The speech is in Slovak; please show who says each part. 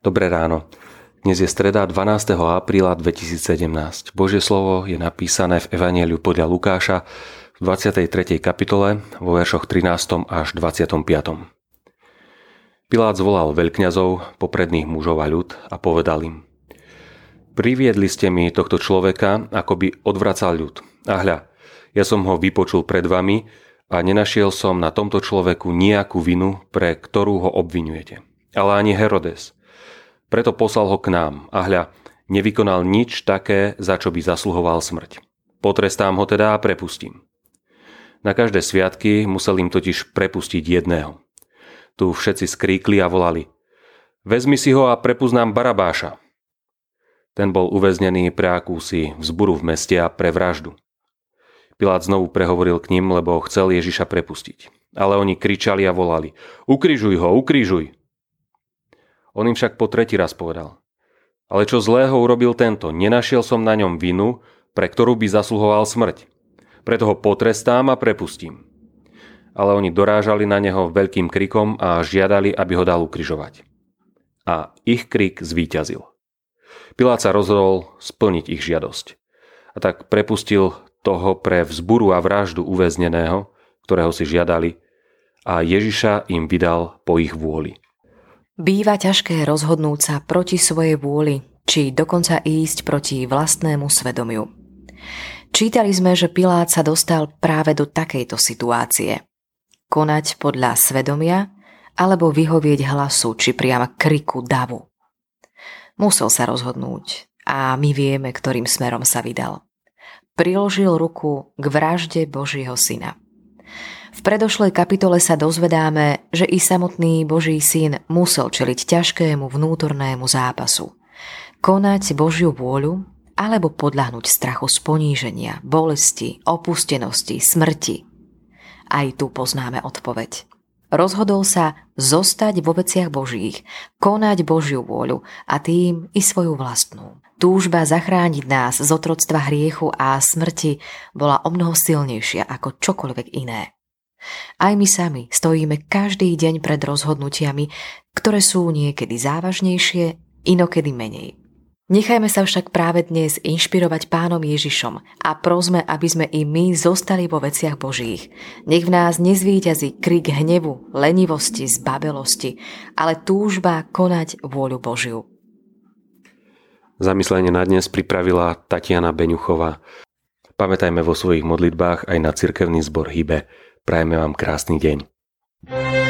Speaker 1: Dobré ráno. Dnes je streda 12. apríla 2017. Božie slovo je napísané v Evanjeliu podľa Lukáša v 23. kapitole vo veršoch 13. až 25. Pilát zvolal veľkňazov, popredných mužov a ľud a povedal im: Priviedli ste mi tohto človeka, ako by odvracal ľud. A hľa, ja som ho vypočul pred vami a nenašiel som na tomto človeku nejakú vinu, pre ktorú ho obviňujete. Ale ani Herodes. Preto poslal ho k nám a hľa, nevykonal nič také, za čo by zasluhoval smrť. Potrestám ho teda a prepustím. Na každé sviatky musel im totiž prepustiť jedného. Tu všetci skríkli a volali: Vezmi si ho a prepusť nám Barabáša. Ten bol uväznený pre akúsi vzburu v meste a pre vraždu. Pilát znovu prehovoril k nim, lebo chcel Ježiša prepustiť. Ale oni kričali a volali: Ukrižuj ho, ukrižuj! On im však po tretí raz povedal: Ale čo zlého urobil tento? Nenašiel som na ňom vinu, pre ktorú by zasluhoval smrť. Preto ho potrestám a prepustím. Ale oni dorážali na neho veľkým krikom a žiadali, aby ho dal ukrižovať. A ich krik zvíťazil. Pilát sa rozhodol splniť ich žiadosť. A tak prepustil toho pre vzburu a vraždu uväzneného, ktorého si žiadali, a Ježiša im vydal po ich vôli.
Speaker 2: Býva ťažké rozhodnúť sa proti svojej vôli, či dokonca ísť proti vlastnému svedomiu. Čítali sme, že Pilát sa dostal práve do takejto situácie. Konať podľa svedomia, alebo vyhovieť hlasu, či priama kriku davu. Musel sa rozhodnúť a my vieme, ktorým smerom sa vydal. Priložil ruku k vražde Božieho syna. V predošlej kapitole sa dozvedáme, že i samotný Boží syn musel čeliť ťažkému vnútornému zápasu. Konať Božiu vôľu alebo podľahnúť strachu z poníženia, bolesti, opustenosti, smrti. Aj tu poznáme odpoveď. Rozhodol sa zostať vo veciach Božích, konať Božiu vôľu a tým i svoju vlastnú. Túžba zachrániť nás z otroctva hriechu a smrti bola omnoho silnejšia ako čokoľvek iné. Aj my sami stojíme každý deň pred rozhodnutiami, ktoré sú niekedy závažnejšie, inokedy menej. Nechajme sa však práve dnes inšpirovať Pánom Ježišom a prosme, aby sme i my zostali vo veciach Božích. Nech v nás nezvíťazí krik hnevu, lenivosti, zbabelosti, ale túžba konať vôľu Božiu.
Speaker 1: Zamyslenie na dnes pripravila Tatiana Beňuchová. Pamätajme vo svojich modlitbách aj na cirkevný zbor Hybe. Prajeme vám krásny deň.